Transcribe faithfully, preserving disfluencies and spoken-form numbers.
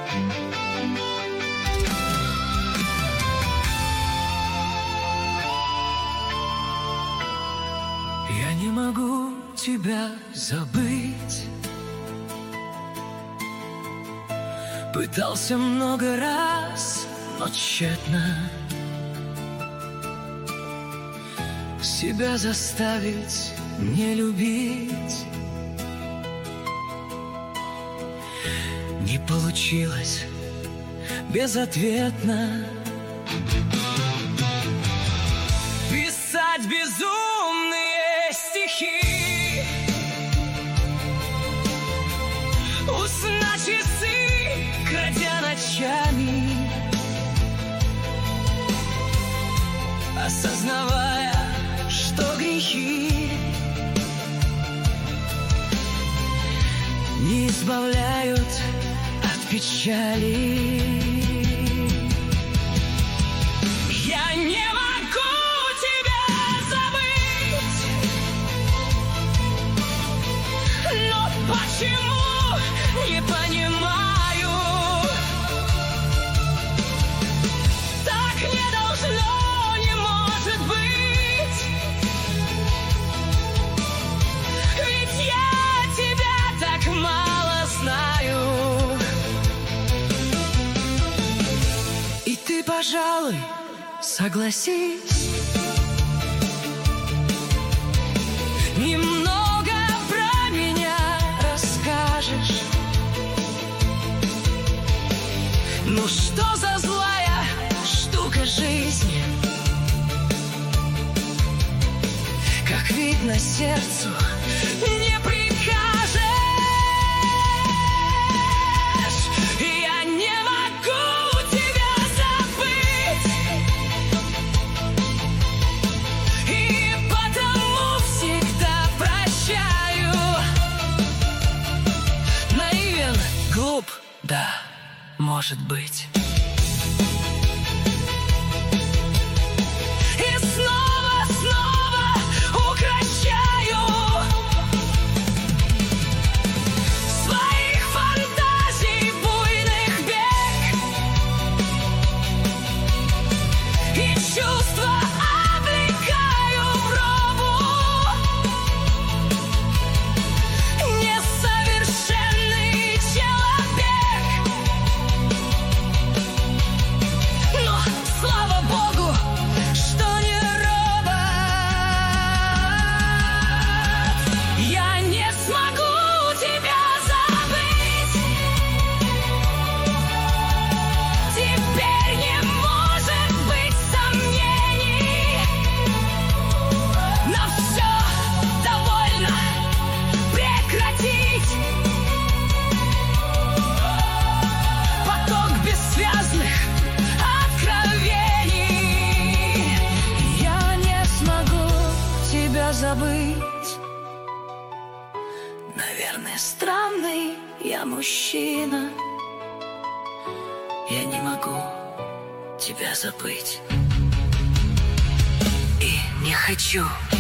Я не могу тебя забыть. Пытался много раз, но тщетно себя заставить не любить. Не получилось безответно. Писать безумные стихи, уснуть часы, крадя ночами, осознавая, что грехи не избавляют от печали. Я не могу тебя забыть, но почему не понимаю? Так не должно, не может быть, ведь я тебя так мало знаю. И ты, пожалуй, согласись, немного про меня расскажешь. Ну что за злая штука жизнь, как видно, сердцу не прикажешь. Я не могу тебя забыть, и потому всегда прощаю. Наивен, глуп, да, может быть. И снова, снова укращаю своих фантазий буйных бег, и чувства облекаю в робу. Несовершенный человек, но слава Богу, что не робот. Я не смогу тебя забыть, теперь не может быть сомнений. На все довольно прекратить поток бессвязных откровений. Я не смогу тебя забыть. Наверное, странный я мужчина. Я не могу тебя забыть и не хочу